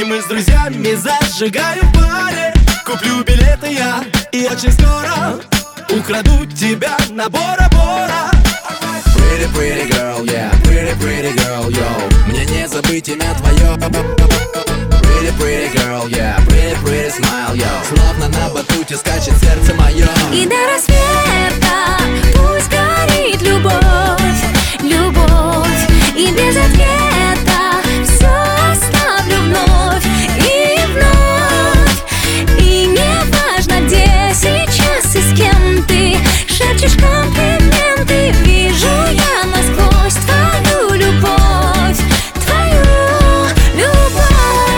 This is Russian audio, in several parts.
И мы с друзьями зажигаем в баре. Куплю билеты я и очень скоро украду тебя на Бора-Бора. Pretty, pretty girl, yeah, pretty, pretty girl, yo. Мне не забыть имя твое. Pretty, pretty girl, yeah, pretty, pretty smile, yo. Словно на батуте скачет сердце мое. И до рассвета пусть горит любовь, любовь. И без ответа все оставлю вновь и вновь. И не важно, где сейчас и с кем ты шепчешь комплименты. Вижу я насквозь твою любовь, твою любовь.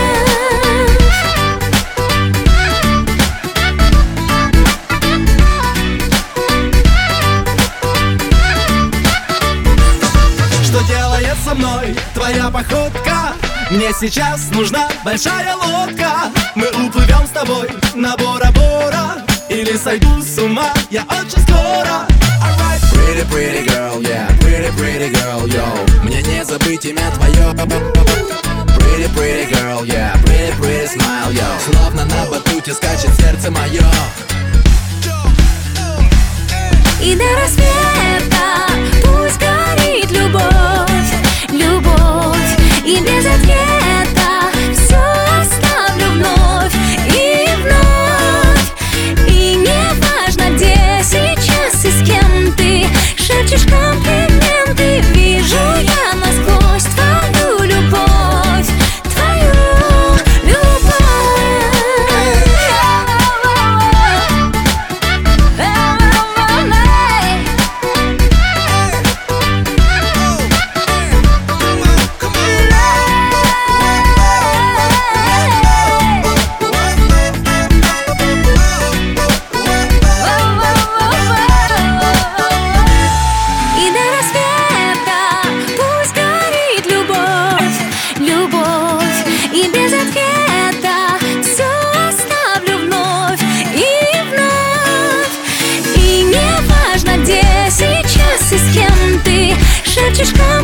Что делает со мной твоя походка? Мне сейчас нужна большая лодка. Мы уплывем с тобой на Бора-Бора. Или сойду с ума я очень скоро. Pretty, pretty girl, yeah, pretty, pretty girl, yo. Мне не забыть имя твое. Pretty, pretty girl, yeah, pretty, pretty smile, yo. Словно на батуте скачет сердце мое. И до рассвета пусть горит любовь, любовь. И без ответа все оставлю вновь и вновь. И не важно, где сейчас и с кем ты шепчешь комплименты. Вижу я насквозь твою любовь, твою любовь. И до рассвета пусть горит любовь, любовь. И без ответа все оставлю вновь и вновь. И не важно, где сейчас и с кем ты шепчешь.